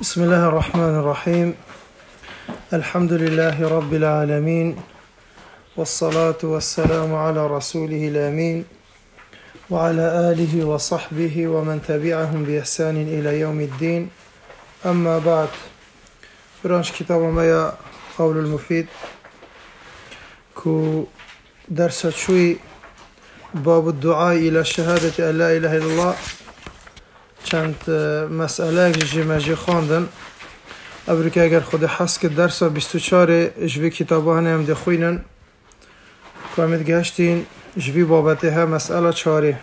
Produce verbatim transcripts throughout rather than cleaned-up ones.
بسم الله الرحمن الرحيم. الحمد لله رب العالمين، والصلاة والسلام على رسوله الأمين وعلى آله وصحبه ومن تبعهم بإحسان إلى يوم الدين. أما بعد، برانش كتاب ما قول المفيد كو درس شوي باب الدعاء إلى شهادة أن لا إله إلا الله. چند مسئله جمعی خواندن ابری که اگر خود حس که درس بیست و چهار جوی کتابه هم ده خوینن که همید گشتین جوی بابته ها مسئله چاره.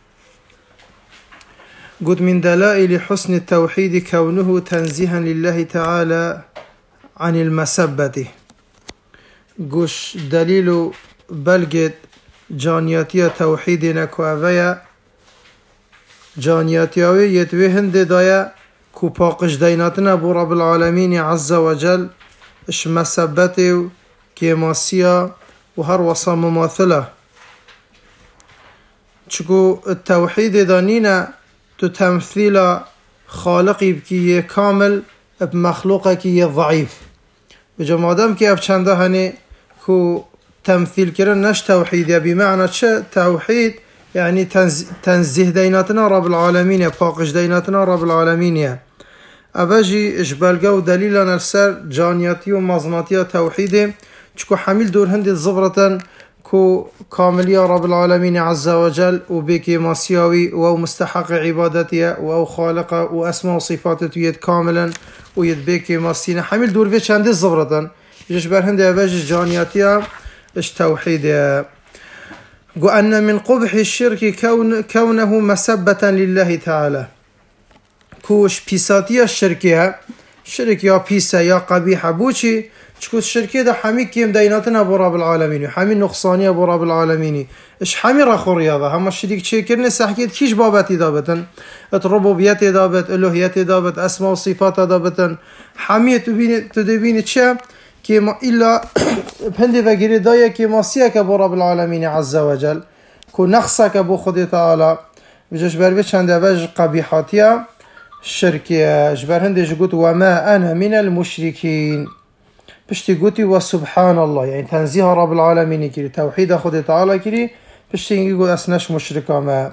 قد من دلائل حسن التوحيد كونه تنزيها لله تعالى عن المسبة. قش دليل بلغت جانياتية توحيدنا كوافيا جانياتيوي يتوي هند دايا كو باقش ديناتنا بو رب العالمين عز وجل اش مسبته كيماسيا وهر وصا مماثلة. چكو التوحيد دانينا تو تمثيل خالقي بكي كامل بمخلوقك كي ضعيف. بجمادم كي افچنده هني كو تمثيل كرن نش توحيد بمعنى چه توحيد يعني تنزيه ديناتنا رب العالمين باقش ديناتنا رب العالمين. أبجي إجبالقو دليلنا السر جانياتي ومظناتي توحيد چكو حميل دور هندي الزبرة كو كاملية رب العالمين عز وجل وبيكي ماسياوي و مستحق عبادتي و خالق وأسماء وصفاته يد كاملا ويد بيكي ماسينا حميل دور في چند الزبرة إجبال هندي أبجي جانياتي إش توحيد. وأن من قبح الشرك كون كونه مسبة لله تعالى. كوش بيساتية الشركية شرك يا بيسا يا قبيحة بوشي تشكو الشركية ده حمي كيم ديناتنا أبو رب العالمين وحمي نقصانية أبو رب العالمين إش حمي رخو رياضة هم الشريك تشيكرني سحكيت كيش بابتي دابتن الربوبيات دابت الوهيات دابت أسماء وصفات دابتن حمي تبين تدبين تشا كما إلا بهندي فقيري دايا كما سيك أبو رب العالمين عز وجل كو نقصك أبو خدي تعالى بجاش بربيت شند أباج قبيحاتيا الشركية جبر هندي جقوت وما أنا من المشركين بشتي قوتي وسبحان الله يعني تنزيه رب العالمين كري توحيد خدي تعالى كري بشتي نقول أسناش مشركا ما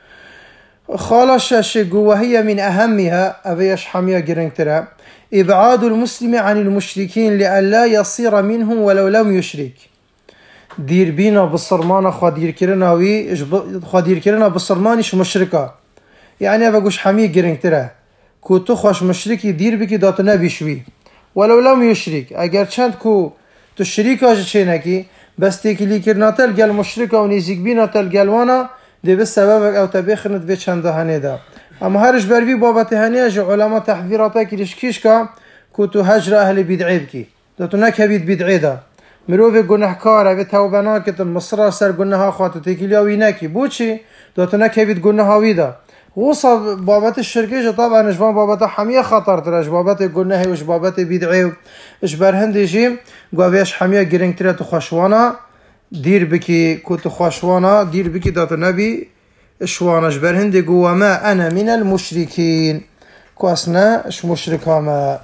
خالش الشيء وهي من أهمها أبيش حمية جرنكترا إبعاد المسلم عن المشركين لئلا يصير منهم ولو لم يشرك. دير بينا بالصرمان خادير كرنا وي خادير كرنا بالصرمانش مشركة يعني بقولش حمية جرنكترا كو تخش مشركي دير بكي داتنا بيشوي ولو لم يشرك اگر چند كو تشريك اج چينكي بس تيكلي كرناتل قال مشركة ونيزيك بينا تل قالوانا دي بسبب او تبخنت في چند هنه دا. اما هرش بربي بابت هنه اج علماء تحذيراتا كيش كيشكا كو تو هجر اهل بدعي بكي داتو نكبيد بدعي دا مروف گناهکار و توبه ناکت مصر سر گناه خاطر تکیلی و اینکی بوچی داتو نکبید گناه ویدا وصل بابت الشركية طبعا اش بابت حمية خطر تراش بابت گناه وش بابت بدعي اش برهندي جيم قويش حمية گرنگتره تو خوشوانا دير بكي كنت خوشوانا دير بكي داتو نبي اشوانا اش برهندي قوة ما انا من المشركين كو اسنا اش مشركا ما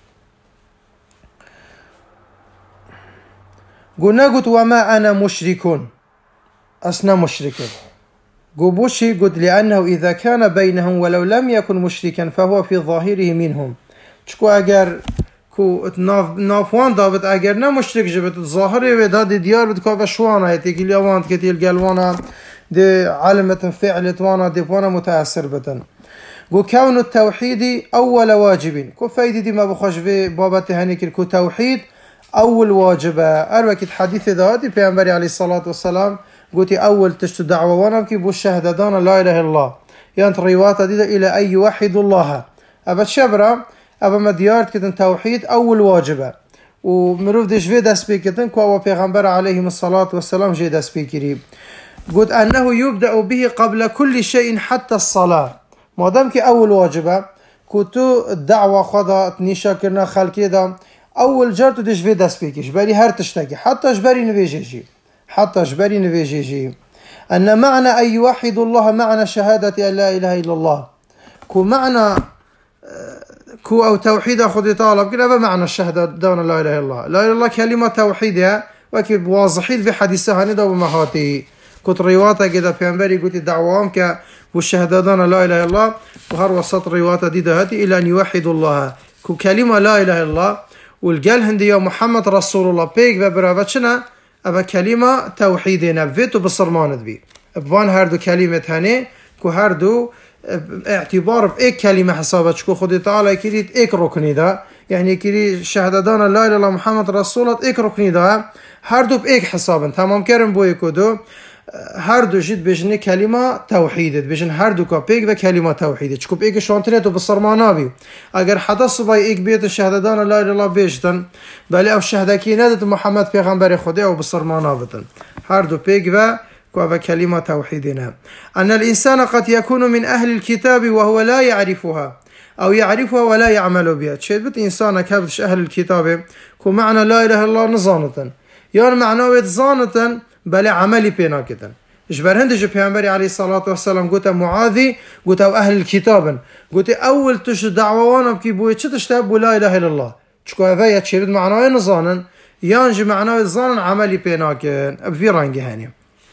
قلنا قلت وما أنا مشركون أسنا مشركين قبوشي قلت لأنه إذا كان بينهم ولو لم يكن مشركا فهو في ظاهره منهم تشكو أجر كو نافوان دابت أجر نا مشرك جبت الظاهري وداد ديار بتكاف شوانا يتيك اليوان كتير قالوانا دي علمة فعلت وانا دي وانا متأثر بتن. قو كون التوحيد أول واجب كو فايدي دي ما بخش في بابت هنيك كو توحيد أول واجبة أروكت حديث ذاتي بيعنبري عليه الصلاة والسلام قلتي أول تشتو دعوة وانا بكي بو الشهددان لا إله إلا الله يعني روايات دي إلى أن يوحد الله أبا شبرا أبا مديارت كتن توحيد أول واجبة ومروف ديش في دس بيكتن كوا بيغنبر عليه الصلاة والسلام جي دس بيكري قلت أنه يبدأ به قبل كل شيء حتى الصلاة ما دامك أول واجبة كنتو الدعوة خدا تنيشا كرنا خلقي دا أول جارتو ديش في دس بيكي جبري هر تشتاكي حتى جبري نبيجيجي حتى جبري نبيجيجي أن معنى أن يوحد الله معنى شهادة أن لا إله إلا الله كو معنى كو أو توحيد خذ طالب كنا بمعنى الشهادة دون لا إله إلا الله. لا إله إلا الله كلمة توحيدها وكيف واضحين في حديثها هندا ومهاتي كنت روايات كده في أمباري قلت دعوام ك والشهادة دون لا إله إلا الله وهر وسط روايات دي هاتي إلى أن يوحدوا الله كو كلمة لا إله إلا الله والقال هندي يا محمد رسول الله بيك وبرابتشنا أبا كلمة توحيدنا بفيتو بصرمان بي بوان هردو كلمة هني كو هردو اعتبار بإيك كلمة حسابتش كو خدي تعالى كريت إيك ركني دا يعني كري شهادة لا إله إلا الله محمد رسول الله إيك ركني دا هردو بإيك حسابن تمام كرم بوي كودو هردو جد بجن كلمة توحيد بجن هردو كابيك بكلمة توحيد شكو بإيك شانتنيتو بالصرمانابي أجر حدث باي إيك بيت الشهادة لا إله إلا الله بيجتن بل أو الشهادة كي نادت محمد پیغمبر خدا أو بالصرمانابتن هردو بإيك با كلمة توحيدنا أن الإنسان قد يكون من أهل الكتاب وهو لا يعرفها أو يعرفها ولا يعمل بها تشيد بت إنسان كابتش أهل الكتاب كو معنى لا إله إلا الله نظانة يعني معنى ظانة بل عملي بيناكتا إجبر هندج بيعنبري عليه الصلاة والسلام قلت معاذي قلت أو أهل الكتاب قلت أول تش دعوانا بكي بوي تشتاب لا إله إلا الله تشكو هذا تشيد معنى نظانا يانج معنى ظانا عملي بيناكن أبفي رانجي هاني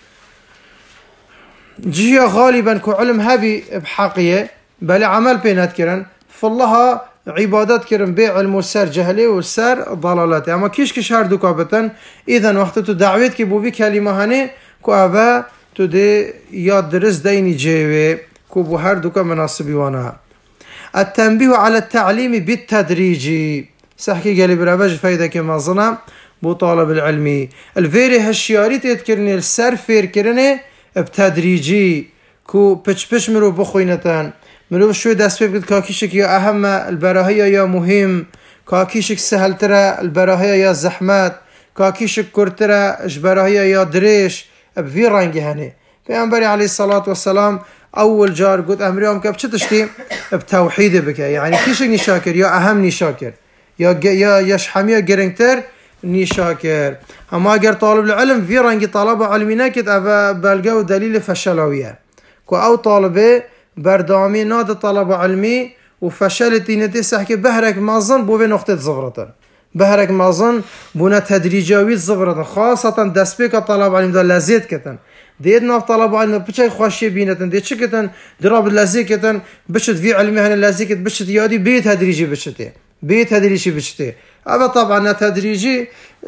جيا غالبا كو علم هبي بحقية بل عمل بينات كرن فالله عبادات كرن بيع علم والسر جهلي والسر ضلالات اما كيش كيش هردو كابتن اذا وقت تو دعوت كي بو بي كلمه هني كو ابا تو دي يا درس ديني جيوي كو بو هردو كا مناسبي وانا التنبيه على التعليم بالتدريج سحكي قالي برابج فايده كما ظنا بو طالب العلمي الفيري هالشياري تذكرني السر فير كرني بتدريجي كو بش بش مرو بخوينتان مرو شوي دست بيبقى كاكيشك يا أهم البراهية يا مهم كاكيشك سهل ترى البراهية يا زحمات كاكيشك كرترى البراهية يا دريش بفي رانجي هني في عليه الصلاة والسلام أول جار قلت أمريهم كيف تشتي بتوحيد بك يعني كيشك نشاكر يا أهم نشاكر يا يا يشحمية جرينتر نشاكر اما اگر طالب العلم في رنگی طلبه علمی نکد او بلگه دلیل فشلویه که او طالبه بردامی ناد طلب علمی و فشل تینتی سحکه بهرک مازن بو به نقطه زغرتن بهرک مازن بونه تدریجاوی زغرتن خاصتا دست به که طلب علم دا لذت کتن دید ناف طلب علم بچه خوشی بینتن دید چه کتن دراب لذت کتن بشت في علمی هن لذت کت بشت یادی بی تدریجی بشته بی تدریجی بشته اما طبعا تدريجي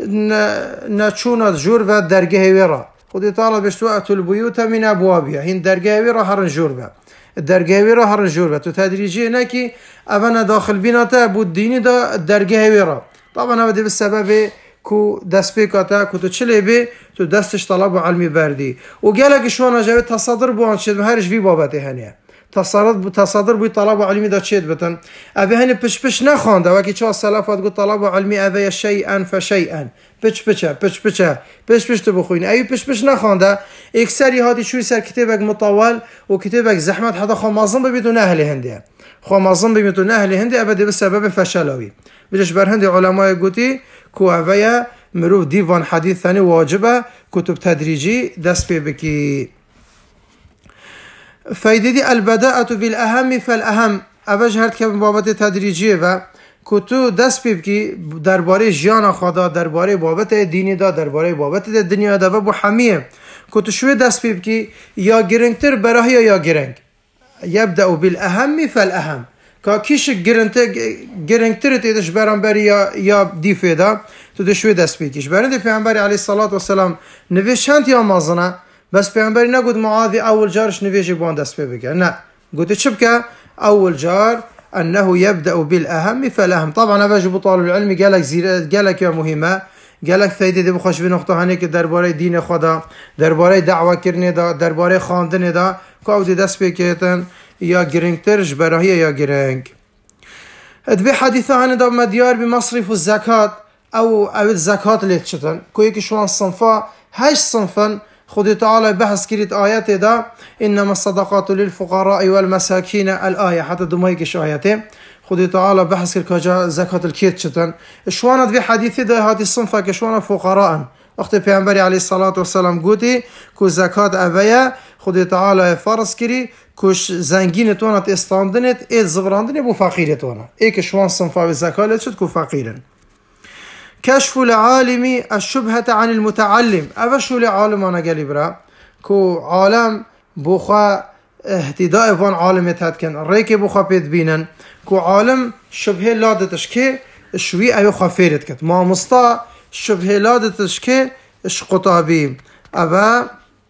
نشونت جور و درجه ويرا خدي طالب اشتوأت البيوت من ابوابها هين درجه ويرا هرن جوربه الدرجه ويرا هرن جوربه تو تدريجي نكي ابنا داخل بيناتا بود ديني دا درجه ويرا طبعا هذا بالسبب كو دست بكاتا كو تو چلي بي تو دستش طلب علمي بردي وقالك شلون جاي تصادر بوان شد هرش في بابته هنيه تصادر تصادر بوی طلب علمی دا چید بتن اوه هنی پش پش نخوانده وکی چه سلفات گو طلب علمی اوه شیئا فشیئا پش پچه پش پچه پش پش تو بخوین اوی پش پش نخوانده اکثری هاتی شوی سر کتابک مطول و کتابک زحمت حدا خامازن ببیدون اهل هنده خامازن ببیدون اهل هنده ابدا بسبب فشلاوی بجش بر هندی علمای گوتی کو اوه مروف دیوان حدیث ثانی واجبه کتب تدریجی دست پی بکی فايدة البداءة بالأهم فالأهم أوج هرد که بابت تدریجیه و کتو دست بکی درباره جیان خدا درباره بابت دینی دا درباره بابت دنیا دا و بو حمیه کتو شوی دست بکی یا گرنگتر برای یا گرنگ يبدأ بالأهم فالأهم که کیش گرنگتر تیدش برانبری یا یا دیفه دا تو دشوی دست بکیش برنده پیغمبر علیه الصلاة والسلام نوشند یا مازنه بس پیامبری نگود معاذ اول جارش نویجی بوان دست بگه نه قلت شبكه اول جار انه يبدا بالاهم فالاهم طبعا واجب طالب العلم قالك زیر قالك يا مهمه قالك فایده دی بخوش به نقطه هنه که درباره دین خدا درباره دعوه کردن دا درباره خواندن دا کو دست بکیتن یا گرنگترش برای یا گرنگ ادبی حدیثه هنه دا مدیار بمصرف الزکات او او الزکات لیتشتن کوی که شوان صنفا هشت صنفن خدي تعالى بحث كريت آيات دا إنما الصدقات للفقراء والمساكين الآية حتى دميكش آياته خدي تعالى بحث كريت زكاة الكيت شتن شواند في حديث دا هذه الصنفة كشوانا فقراء وقت پیامبری علیه الصلاة والسلام گوتی که زکات اویا خود تعالی فرض کری کش زنگین توانت استاندنت اید زبراندنی بو فقیر توانه ای که شوان صنفا به زکات شد که فقیرن. كشف العالم الشبهة عن المتعلم أفشو لعالمانا قالي برا كو عالم بوخا اهتداء فان عالم تهدكن ريكي بوخا بيت بينن كو عالم شبهه لادتش كي شوي ايو خفيرت كت ما مستا شبهه لادتش كي شقطابي أفا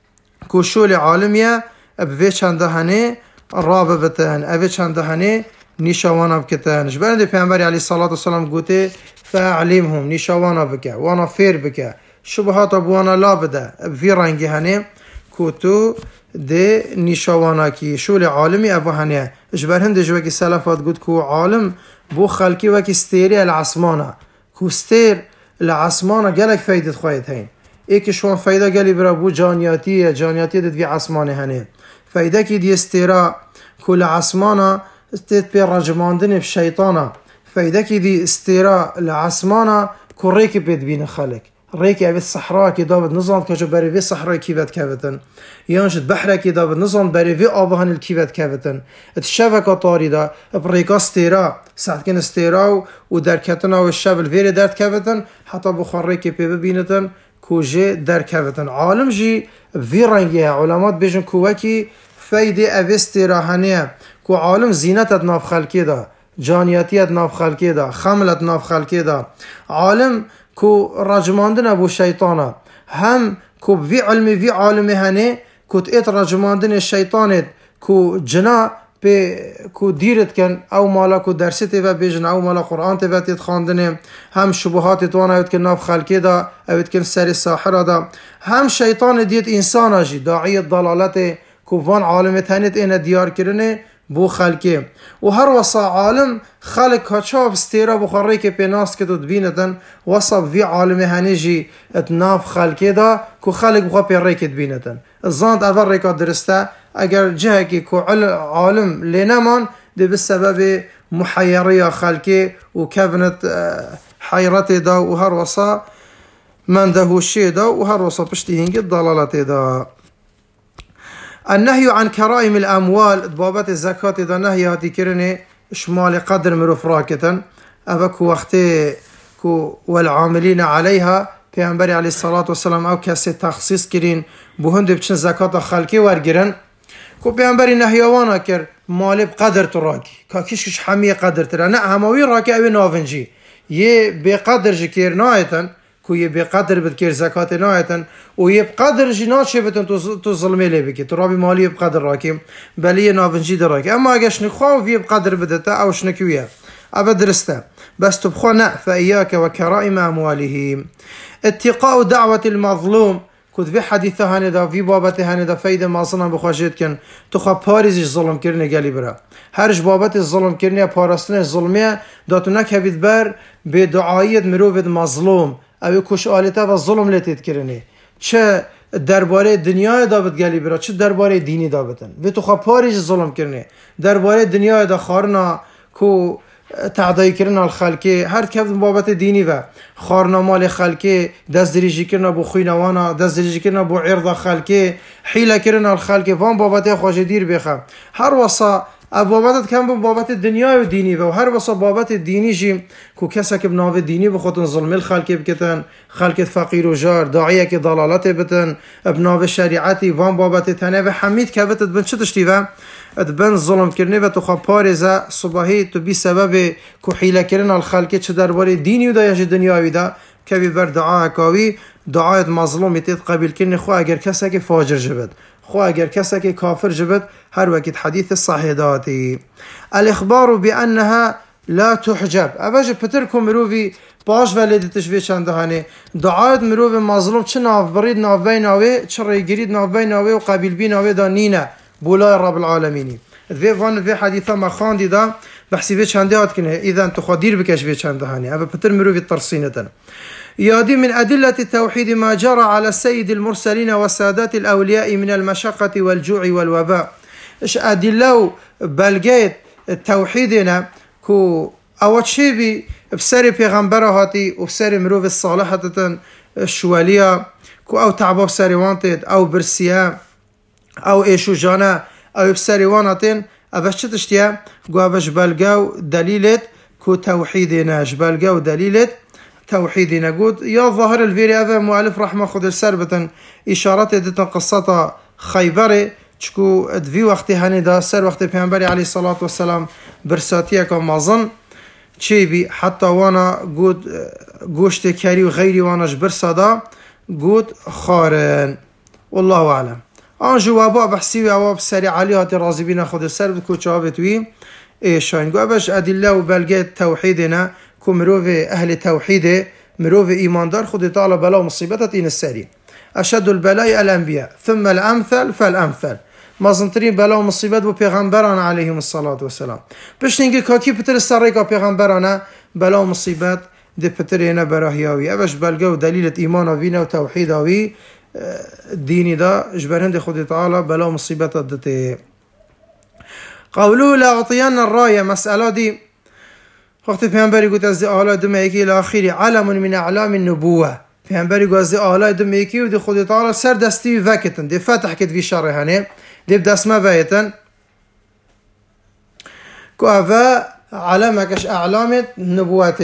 كو شو لعالمية أبوي چنده هنه رابه بتن أبوي چنده هنه نشوانا بكتن جبرن دي پیامبری علیه الصلاة والسلام گوته فاعلمهم نشوانا بك وانا فير بك شبهات ابوانا لا بده في رنگی هنه كوتو دي نشوانا كي شو لعالمي ابو هنه جبرن دي جوكي سلفات قد كو عالم بو خلقي وكي استيري العصمانا كو استير العصمانا قالك فايدة خواهد هين ايكي شوان فايدة قالي برا بو جانياتية جانياتية دي في عصماني هنه فايدة كي دي استيرا كو العصمانا استيت بي رجماندن بشيطانا فايدة كي دي استيراء العصمانة كو ريكي بيد بين خلق ريكي ابي الصحراء كي دابد نظام كجو بري في صحراء كيفت كافتن يانشد بحرة كي دابد نظام بري في آبهن الكيفت كافتن الشبكة طاردة بريكا استيراء ساعت كن استيراء ودركتنا والشب الفيري درد كافتن حتى بخار ريكي بي ببينتن كو جي در كافتن عالم جي في رنگيها علامات بيجن كوكي فايدة ابي استيراء هنية كو عالم زينة ناف خلقي دا جانیاتیت ناف خلقی دا خملت ناف خلقی دا عالم کو رجماندن ابو شیطانا هم کو وی علمی وی عالمی هنه کو تیت رجماندن شیطانت کو جنا به کو دیرت کن او مالا کو درست و بیجن او مالا قرآن تیوه تیت خاندنه هم شبهات توانا اوید کن ناف خلقی دا اوید کن سر ساحر دا هم شیطان دیت انسان جی داعیت ضلالت کو وان عالمت هنت این دیار کرنه بو خلقه و هر وصا عالم خلق کچاب استیرا بخوری که پیناس که تو دبینتن وصا وی عالم هنجی اتناف خلقه دا که خلق بخوا پی ریکت بینتن الزاند اول ریکات درسته اگر جه که که عالم لینمان ده بسبب محیری خلقه و کبنت حیرت دا و هر وصا من دهوشی دا و هر وصا پشتی هنگی ضلالت دا. النهي عن كرائم الأموال بابت الزكاة إذا نهي هاتي كرني شمال قدر مروف راكتا أبكو وقتي كو والعاملين عليها پیامبر عليه الصلاة والسلام أو كسي تخصيص كرين بهند بچن زكاة خلقي ورگرن كو پیامبر نهيوانا كر مال بقدر تراكي كاكيش كش حمية قدر ترى نا هموي راكي أوي نافنجي يه بقدر جكير نايتن كو يه بقدر بذكر زكاة نايتن ويه بقدر جنات شبتن تو ظلمي لي بكي ترابي مالي بقدر راكي بليه نافنجي دراكي اما اگه شنخوا فيه بقدر بدتا او شنكويه ابا درسته بس تبخونا فإياك وكرائم أموالهم اتقاء دعوة المظلوم كود في حديثة هندا في بابته هندا فايدة ما صنع بخواجت كن تخوا باريز الظلم كرني قالي برا هرج بابت الظلم كرني بارستن الظلمية داتونك هبيد بر بدعاية مروفد مظلوم او کش آلته و ظلم لتید کرنی چه درباره دنیای دا بد گلی برا چه درباره دینی دا بتن و تو خواه پاریج ظلم کرنی درباره دنیای دا خارنا کو تعدایی کرن الخلقی هر کفت بابت دینی و خارنا مال خلقی دست دریجی کرنا بو خوینوانا دست دریجی کرنا بو عرض خلقی حیله کرن الخلقی وان بابت خواج دیر بخم هر وصا بابت کم بابت دنیای و دینی و هر وصا بابت دینی جیم کو کسا که بناو دینی بخوتن ظلم الخلق بکتن خلق فقیر و جار داعیه که ضلالت بتن بناو شریعتی وان بابت تنه و حمید که بتت بن چه تشتی و ادبن ظلم کرنه و تو خواه پارزه صباحی تو بی سبب کو حیله کرن الخلق چه درباره دینی و دایش دنیاوی دا که بی بر دعا کاوی دعایت مظلومی تید قبیل کرنه خواه اگر کسا که فاجر جبد خواه اگر کسا که کافر جبد هر وقت حديث الصحيح داتي الإخبار بأنها لا تحجب أباج بتركم مروفي باش ولد تشوي چندهانه دعايت مروفي مظلوم چه ناف بريد ناف بيناوي چه ريگريد ناف بيناوي و قبيل بيناوي دا نينه بولاي رب العالمين في فان في حديثة ما خاندي دا بحسي في چنده هات كنه إذا انتو خادير بكش في چندهانه أبا بتر مروفي ترسينة يادي من أدلة التوحيد ما جرى على السيد المرسلين والسادات الأولياء من المشقة والجوع والوباء اش أدلة بلغيت التوحيدنا كو أول شيء بسر پیغمبر هاتي وبسر مروف الصالحة شواليا كو او تعباب سريوانتت او برسيا او ايشو جانا او بسريوانتين افش تشتيا قو افش بلقاو دليلت كو توحيدنا جبلقاو دليلت توحيدنا قد يا ظاهر الفيري افا مؤلف رحمه خذ السربة اشارات دتن قصة خيبري چكو ادفي وقتی هنی دا سر وقت پیامبری علیه الصلاة والسلام برساتیه که مازن چی بی حتی وانا گود گوشت کری و غیری وانش برسادا گود خارن والله اعلم. آن جوابا بحثی و اواب سری علی هاتی رازی بینا خود سر بکو چاوت وی ایشان گو ابش ادله و بلگه توحیدنا کو مروف اهل توحیده مروف ایماندار خود تعالی بلا و مصیبتت این السری اشد البلاء الانبیاء ثم الامثل فالامثل مازنترین بلا و مصیبت بو پیغمبران علیهم الصلاة والسلام پشتینگی کاکی پتر سریکا پیغمبرانه بلا و مصیبت ده پتر اینا براهیاوی اوش بلگه و دلیلت ایمان آوینه و توحید آوی دینی دا جبرهند خود تعالی بلا و مصیبت دته. قولو لاغطیان الرايه مسئله دی وقت پیغمبری گوت از دی آلا دم ایکی الاخیری علم من اعلام النبوه پیغمبری گوت از دی آلا دم ایکی و دی خود تعالی سر دستی وکتن دی فتح کت وی شرحانه دی بدسمه ویتن که اوه علمکش اعلامت نبوت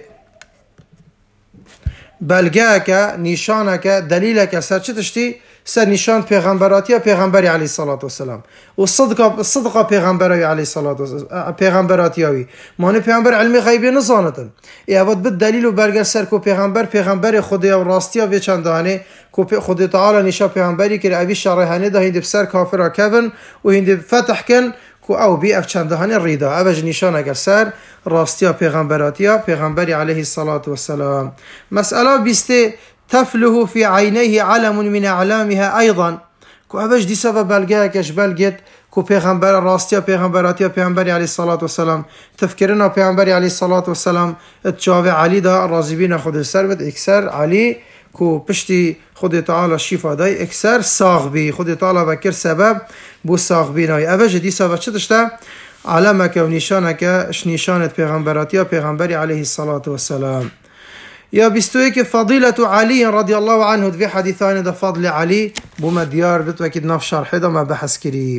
بلگه که نشانه که دلیله که سر چه تشتی سر نشان پیغمبراتی یا پیغمبری علیه الصلاة والسلام و صدق صدق پیغمبری علیه الصلاة والسلام پیغمبراتیاوی معنی پیغمبر علمی غیبی نزانتن ای اول بد دلیل و برگر سر کو پیغمبر پیغمبر خدای و راستیا و چندانه کو خدای تعالی نشان پیغمبری که اوی شرحانه ده هند بسر کافر کفن و هند فتح کن کو او بی اف چندانه ریدا اوج نشان اگر سر راستیا پیغمبراتیا پیغمبری علیه الصلاة والسلام. مسئله بیسته تفله في عينيه علم من أعلامها أيضا كو أبش دي سبب بلغة كش بلغت كو پیغمبر راستيا پیغمبراتيا پیغمبر عليه الصلاة والسلام تفكرنا پیغمبر عليه الصلاة والسلام اتجاوه علي دا راضيبين خود السر بد اكسر علي كو پشتي خود تعالى شفا داي اكسر ساغ بي خود تعالى بكر سبب بو ساغ بيناي أبش دي سبب چتشتا علمك و نشانك اش نشانت پیغمبراتيا پیغمبر عليه الصلاة والسلام. يا بيستويك فضيلة علي رضي الله عنه في حديثان ده فضل علي بما ديار بتوكيد نف شرح ده ما بحث كري.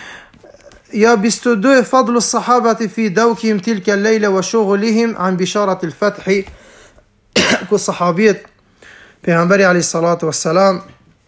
يا بيستودو فضل الصحابة في دوكهم تلك الليلة وشغلهم عن بشارة الفتح كصحابية پیغمبر عليه الصلاة والسلام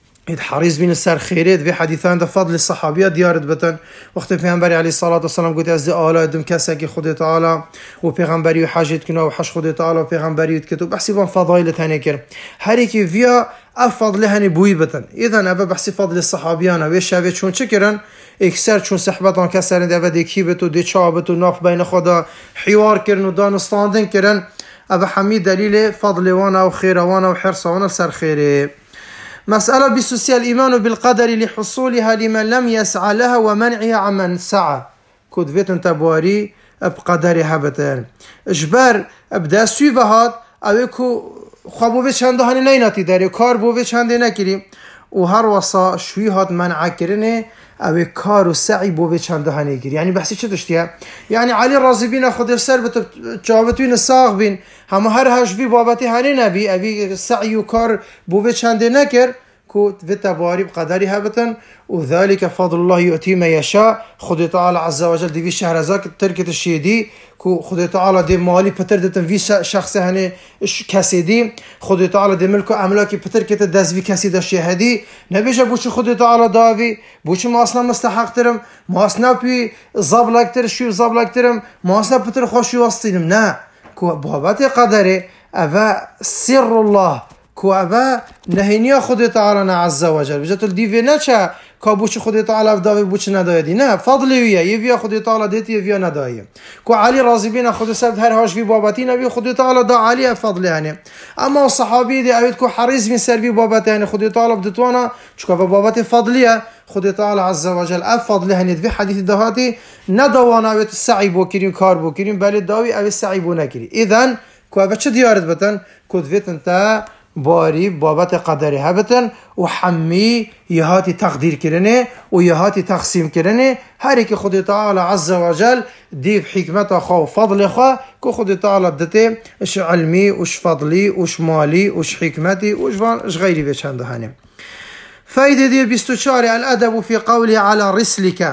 حريص بين السر خيرات في حديثان ده فضل الصحابيات ديارت بتن وقت پیغمبر عليه الصلاة والسلام قلت از آلا دم کسا که خود تعالی و پیغمبری و حاجت کنه و حش خود تعالی و پیغمبری کتب بحثی بان فضایل تانه کر هر کی ویا افضل هنی بوی بتن اذا ابا بحثی فضل الصحابیان و شاوه چون چکرن اکثر چون صحبتان کسرن ده و دکی بتو ده چابتو ناف بین خدا حوار کرن و دانستاندن کرن ابا حمید دلیل فضل وانا و خیر وانا و حرص وانا سر خیره. مسألة بسوسيا الإيمان بالقدر لحصولها لمن لم يسعى لها ومنعها عمن سعى كود فيتن تبواري بقدرها بتر اجبر ابدا سويفهات او كو خابو في چنده هني نيناتي داري كار بو في چنده نكري و هر وصا شويهات منع كرنه او كار و سعي بو في چنده هني كري يعني بحثي چه دشتيا يعني علي راضي بينا خود سر بت جوابتين الساغ بين هم هر هاش في بابتي هني نبي ابي سعي و كار بو في چنده نكر كو تباري بقدرها بتن وذلك فضل الله يؤتي ما يشاء خد تعالى عز وجل دي في شهر زاك تركة الشيء دي كو خد تعالى دي مالي بتردتن في شخص هني كسي دي خد تعالى دي ملكه املاكي بتركة دز في كسي ده الشيء هدي نبيش بوش خد تعالى دافي بوش ما اصلا مستحق ترم ما اصلا بي زبلك تر شو زبلك ترم ما اصلا بتر خوش وسطينم نا كو بابات قدره افا سر الله كو ابا نهينيا خود تعالى عز وجل بجات الديفي نچا كابوش خود تعالى بداوي بوش ندايدي نا فضلي ويا يفيا خود تعالى ديتي يفيا ندايه كو علي راضي بينا خود سبت هر هاش في باباتينا بي خود تعالى دا علي فضل يعني اما الصحابي دي اويد كو حريص من سر في بابات يعني خود تعالى بدتوانا چكو بابات فضليه خود تعالى عز وجل افضل هني في حديث دهاتي ندوانا اويد السعي بو كريم كار بو كريم بل داوي او السعي بو نكري اذا كو ابا چه ديارت بتن كود فيت انت باری بابت قدری هبتن و حمی یهاتی تقدیر کرنه و یهاتی تقسیم کرنه. هر که خود تعالی عز و جل دیو حکمت خوا و فضل خوا که خود تعالی دته اش علمی اش فضلی اش مالی اش حکمتی اش غیری به چند هنه. فایده دی بیست و چهار الادب فی قولی علی رسلک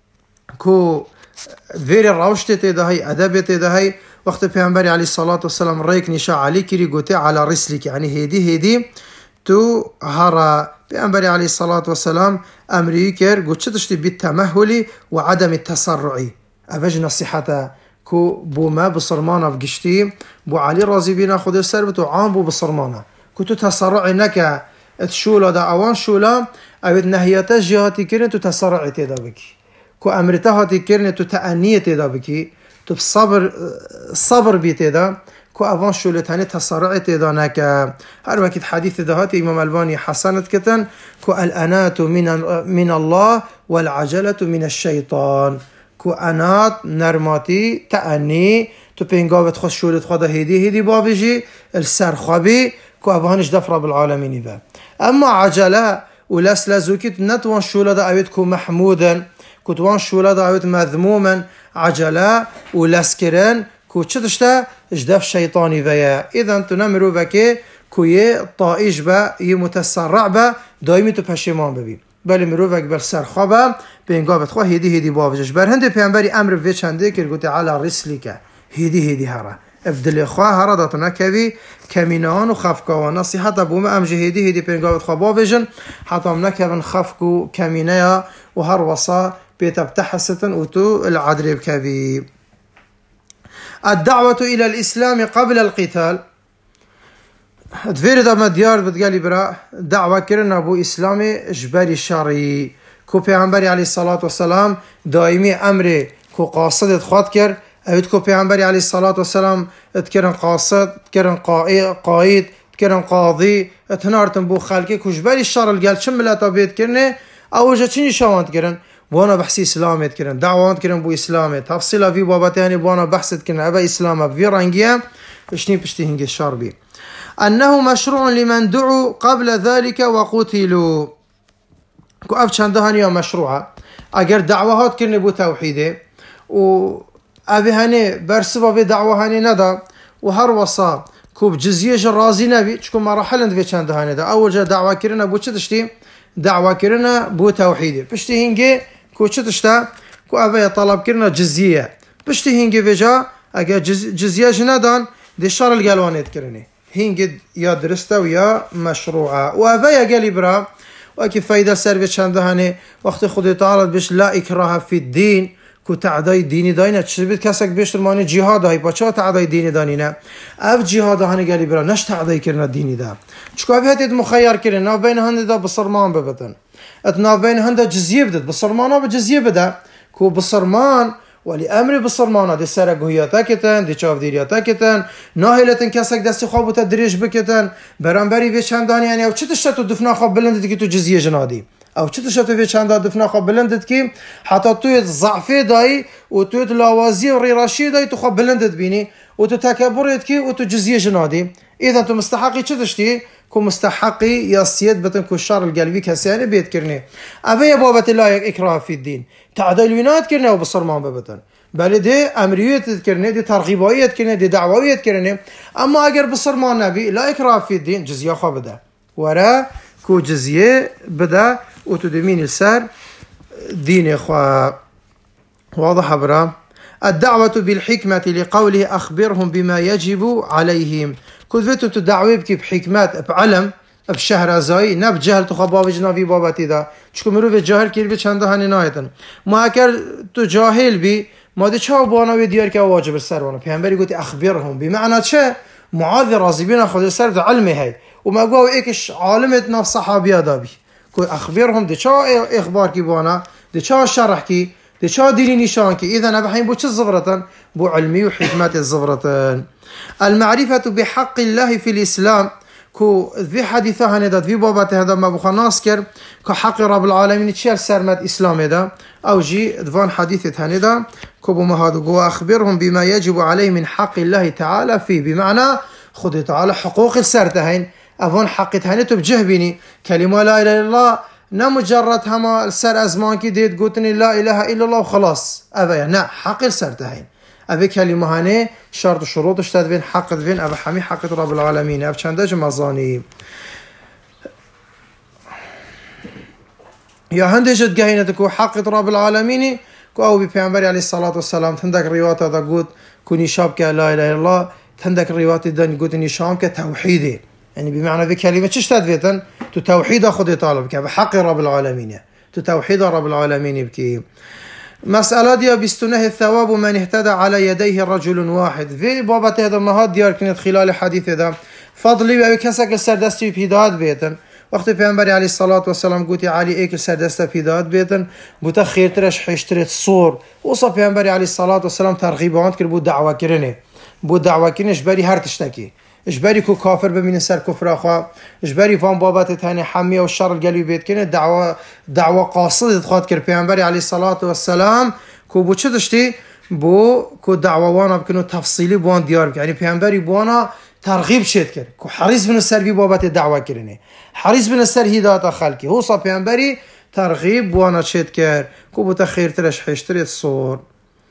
کو ویر روشت تدهی ادب تدهی وقت پیامبر علی صلوات و سلام ریک نشا علی کری گوته علی رسلک یعنی هدی هدی تو هرا پیامبر علی صلوات و سلام امری کر گوچه تشتی بالتمهلی و عدم التسرعی اوج نصیحته کو بو ما بصرمانه بگشتی بو علی راضی بینا خود سر بتو عام بو بصرمانه کو تو تسرعی نکه تشولا دا اوان شولا اوید نهیتا جهاتی کرن تو تسرعی تیدا بکی کو امرته هاتی کرن تو تأنیه تیدا بکی تو صبر صبر بی تیدا کو اوان شولتانی تسرعی تیدا نکه. هر وقت حدیث دهات امام البانی حسنت کتن کو الانات من, من الله والعجلة من الشیطان کو انات نرماتی تأنی تو پینگاوت خوش شولت خدا هیدی هیدی بابجی السرخوابی کو اوانش دفر رب العالمین با. اما عجله ولس لزوكت نتوان شولا دا اويتكو محمودا كتوان شولا دا اويت مذموما عجله ولسكرن كو تشتشتا اجدف شيطاني فيا. اذا تنمرو بكي كوي طائش با يمتسرع با دائمي تو پشیمان ببی بل مروفك بل سرخوابا بينقابت خواه هيدي هيدي بافجش بر هنده پیامبری امر في چنده كر قوتي على رسلك هيدي هيدي هرا افدل خواه هرا داتنا كوي كمينان و خفكوان نصيحة بوما ام جهيدي هيدي بينقابت خواه بافجن حتى ام نكبن خفكو كمينيا و هر وصا بيتبتحستن و تو العدري بكوي. الدعوة إلى الإسلام قبل القتال دفير دا مديار بتقالي برا دعوة كرنا ابو اسلامي جبري شرعي كو پیغمبري عليه الصلاة والسلام دائمي امري كو قاصد اتخواد كر اويد كو پیغمبري عليه الصلاة والسلام اتكرن قاصد اتكرن قائد اتكرن قاضي اتنارتن بو خلقي كو جبري الشرع القال شم ملاتا بيت كرنه او جا چني شوانت كرن وانا بحثي اسلامي كرن دعوات كرن بو اسلامي تفصيلا في بابتاني وانا بحثت كرن ابا اسلام في رنگيا اشني بشتي هنگي الشربي أنه مشروع لمن دعوا قبل ذلك وقتلوا كو أف چندهانيا مشروعة اگر دعوهات كرني بو توحيده و أبي هاني برسبا في دعوه هاني ندا و هر وصا كو بجزيش رازي نبي چكو مراحلند في چندهاني دا أول جا دعوه كرنا بو چه تشتي دعوه كرنا بو توحيده بشتي هنگي كو چه تشتا كو أبي طلب كرنا جزية بشتي هنگي في جا اگر جز جزيش ندان دي شار القلوانيت كرني هنگد یا درسته و یا مشروعه و اوه گلی برا و اکی فایده سر به چنده هنه وقت خود تعالی بش لا اکراه فی الدین کو تعدای دینی داینه چه بید کسک بیشتر مانی جهاد های پاچه تعدای دینی دانینه اف جهاد هنه گلی برا نش تعدای کرنه دینی ده چکو اوه هتید مخیر کرن ناو بین هنده دا بسرمان ببتن ات ناو بین هنده جزیه بدد بسرمانا بجزیه بده کو بسرمان ولی امری بسرمانه دی سر گویاتا کتن دی چاودیریاتا کتن ناهیلتن کسک دستی خواب تا دریش بکتن برانبری وی چندانی یعنی او چه تشتا تو دفنا خواب بلندد که تو جزیه جنادی او چه تشتا تو وی چندا دفنا خواب بلندد که حتی توی ضعفی دایی و توی لاوازی و ریراشی دایی تو خواب بلندد بینی و تو تکبریت که و تو جزیه جنادی ایدن تو مستحقی چه تشتی کو مستحقی یا سید بتن کو شر القلبی کسیانه بیت کرنه اوه بابت لا اکراه فی الدین تعدیل وینات کرنه و بسرمان ببتن بله دی امریت کرنه دی ترغیبایت کرنه دی دعوایت کرنه اما اگر بسرمان نبی لا اکراه فی الدین جزیه خواه بده ورا کو جزیه بده و تو دمین السر دین خواه. واضح برا الدعوة بالحكمة لقوله أخبرهم بما يجب عليهم كذبتو تدعوي بكي بحكمات بعلم بشهرزایی نه بجهل تو خواب باوج ناوی بابتی دا چکو مرو به جاهل کیر به چنده هنی نایتن ما اگر تو جاهل بی ما دی چاو باناوی دیار که واجب سر وانا پیامبری گوتی اخبرهم بمعنى چه معاذ راضی بینا خود سر تو علمی هی و ما گوه ایکش عالمت ناف صحابی دابی کو اخبرهم دی چا اخبار کی بانا دی چا شرح کی دی چا دینی نشان کی اذا نبحین بو چه زغرتن بو علمی و حکمت الزغرتن. المعرفة بحق الله في الإسلام كو في حديثة هندا في بابات هذا ما بخا ناسكر كحق رب العالمين تشير سرمت إسلام هذا أو جي دفان حديثة هندا كو بما هذا قو أخبرهم بما يجب عليه من حق الله تعالى فيه بمعنى خد تعالى حقوق السرتهين أفون حقت هني تبجه بيني كلمة لا إله إلا الله نمجرد هما السر أزمان كي ديت قوتني لا إله إلا الله وخلاص أبا نا حق السر تهين أبي كلمة هني شرط شروط اشتاد بين حق بين أبا حمي حق رب العالمين أبا چندج مزاني يا هندجت جهينتكو حق رب العالمين كو أو بيغمبري عليه الصلاة والسلام تندك الروايات هذا قلت كوني شاب لا إله إلا الله تندك الروايات دان قلت إني شام كتوحيدي يعني بمعنى بكلمة تشتاد فيتن توحيد أخذ طالب بحق رب العالمين توحيد رب العالمين بكي مسألة دي بيستنه الثواب من اهتدى على يديه رجل واحد في بابا هذا النهار ديار كانت خلال حديث هذا فضلي بكسك السردستي بهداية بيتن وقت پیامبری علیه الصلاة والسلام گویی علی ایک سردسته پیداد بیتن بوده خیرترش حشترت صور وصف پیامبری علیه الصلاة والسلام ترغیبات کرد بود دعوة کرنه بود دعوة کرنش بری هر تشتکی اش بری کو کافر ببینه سر کفر آخوا اش بری فهم بابت تانی حمیه و شر الگلوی بیت کنه دعوة دعوة قاصد خواهد کرد پیامبری علیه الصلاة والسلام کو بو چه داشتی بو کو دعوة وانا بکنه تفصیلی بوان دیار یعنی پیامبری بوانا ترغیب شد کرد که حریص بن سر بی بابت دعوه کرنه حریص بن سر هدایت خلقی هو صا پیامبری ترغیب بوانا شد کرد که بوتا خیرترش حشترت صور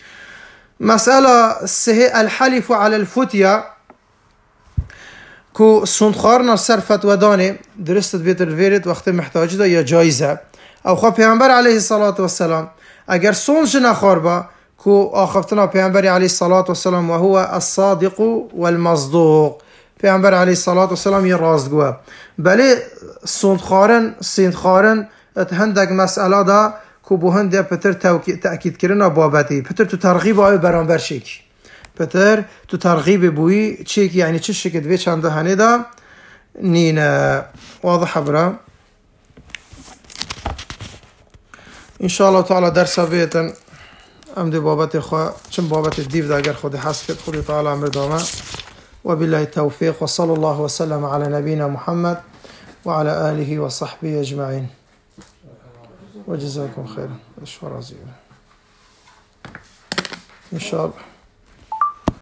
مسألة سه الحلف على الفتية که سندخارنا سر فتوى دانه درستت بیت الویرد وقت محتاج دا یا جایزه او خواه پیامبر علیه الصلاة والسلام اگر سونج نخار با كو آخفتنا پیامبر علیه الصلاة والسلام وهو الصادق والمصدوق پیامبر علیه الصلاة والسلام يه راستگوه بله سندخارن سندخارن هندک مسئله دا كو بو هنده پتر تأکید کرنا بابتی پتر تو ترغیب آیو برانبر شکی پتر تو ترغیب بوی چیکی يعني چه شکد وی چنده هنه دا نین واضح برا ان شاء الله تعالى درس بيتن ام دي بابت خوا چن بابت الديف دا اگر خود حس کرد خود تعالى امر دامه وبالله التوفيق وصلى الله وسلم على نبينا محمد وعلى آله وصحبه أجمعين وجزاكم خيرا. إن شاء الله